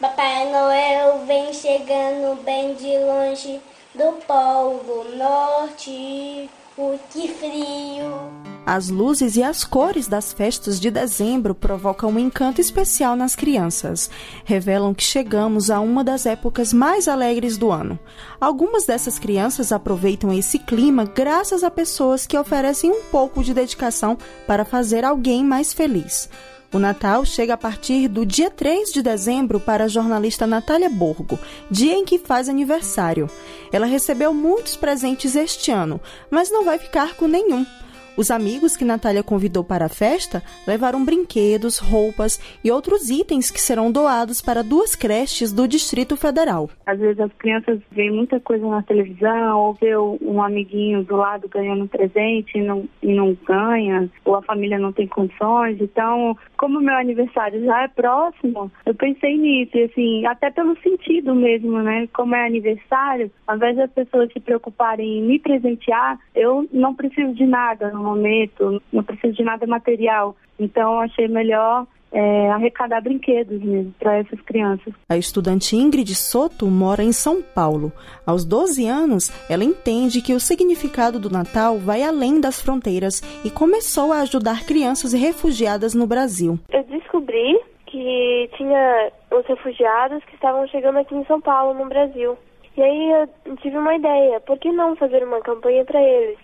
Papai Noel vem chegando bem de longe do Polo Norte. Que frio! As luzes e as cores das festas de dezembro provocam um encanto especial nas crianças. Revelam que chegamos a uma das épocas mais alegres do ano. Algumas dessas crianças aproveitam esse clima graças a pessoas que oferecem um pouco de dedicação para fazer alguém mais feliz. O Natal chega a partir do dia 3 de dezembro para a jornalista Natália Borgo, dia em que faz aniversário. Ela recebeu muitos presentes este ano, mas não vai ficar com nenhum. Os amigos que Natália convidou para a festa levaram brinquedos, roupas e outros itens que serão doados para 2 creches do Distrito Federal. Às vezes as crianças veem muita coisa na televisão, ou vê um amiguinho do lado ganhando um presente e não ganha, ou a família não tem condições. Então, como o meu aniversário já é próximo, eu pensei nisso, e assim, até pelo sentido mesmo, né? Como é aniversário, ao invés das pessoas se preocuparem em me presentear, eu não preciso de nada no momento, não preciso de nada material. Então, achei melhor arrecadar brinquedos mesmo para essas crianças. A estudante Ingrid Soto mora em São Paulo. Aos 12 anos, ela entende que o significado do Natal vai além das fronteiras e começou a ajudar crianças refugiadas no Brasil. Eu descobri que tinha os refugiados que estavam chegando aqui em São Paulo, no Brasil. E aí eu tive uma ideia, por que não fazer uma campanha para eles?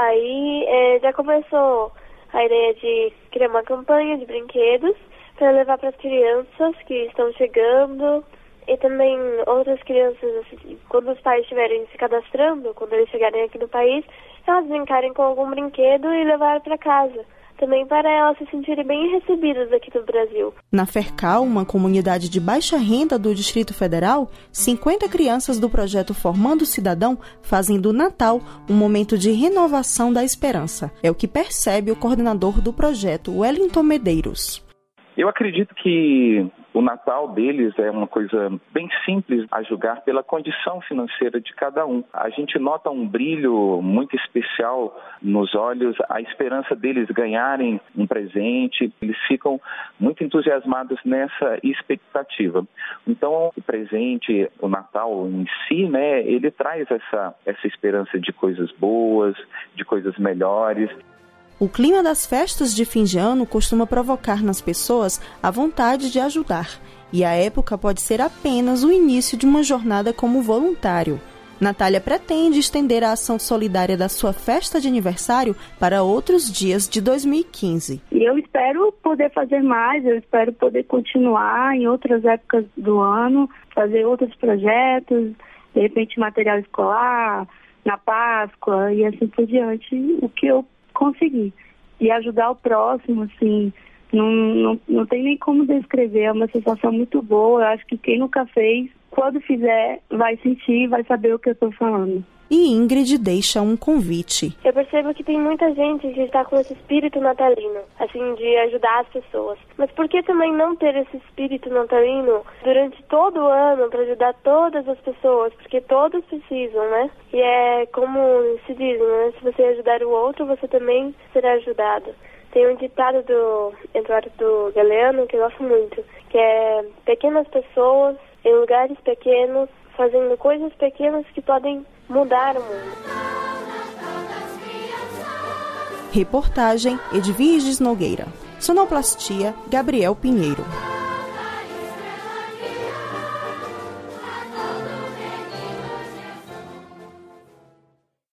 Aí já começou a ideia de criar uma campanha de brinquedos para levar para as crianças que estão chegando e também outras crianças, assim, quando os pais estiverem se cadastrando, quando eles chegarem aqui no país, elas brincarem com algum brinquedo e levar para casa. Também para elas se sentirem bem recebidas aqui no Brasil. Na Fercal, uma comunidade de baixa renda do Distrito Federal, 50 crianças do projeto Formando Cidadão fazem do Natal um momento de renovação da esperança. É o que percebe o coordenador do projeto, Wellington Medeiros. Eu acredito que o Natal deles é uma coisa bem simples a julgar pela condição financeira de cada um. A gente nota um brilho muito especial nos olhos, a esperança deles ganharem um presente, eles ficam muito entusiasmados nessa expectativa. Então, o presente, o Natal em si, né, ele traz essa esperança de coisas boas, de coisas melhores. O clima das festas de fim de ano costuma provocar nas pessoas a vontade de ajudar, e a época pode ser apenas o início de uma jornada como voluntário. Natália pretende estender a ação solidária da sua festa de aniversário para outros dias de 2015. E eu espero poder fazer mais, eu espero poder continuar em outras épocas do ano, fazer outros projetos, de repente material escolar, na Páscoa e assim por diante, o que eu conseguir. E ajudar o próximo, assim, não tem nem como descrever, é uma sensação muito boa. Eu acho que quem nunca fez, quando fizer, vai sentir, vai saber o que eu estou falando. E Ingrid deixa um convite. Eu percebo que tem muita gente que está com esse espírito natalino, assim, de ajudar as pessoas. Mas por que também não ter esse espírito natalino durante todo o ano para ajudar todas as pessoas? Porque todos precisam, né? E é como se diz, né? Se você ajudar o outro, você também será ajudado. Tem um ditado do Eduardo Galeano que eu gosto muito, que é: pequenas pessoas em lugares pequenos, fazendo coisas pequenas que podem mudar o mundo. Reportagem Edviges Nogueira. Sonoplastia Gabriel Pinheiro.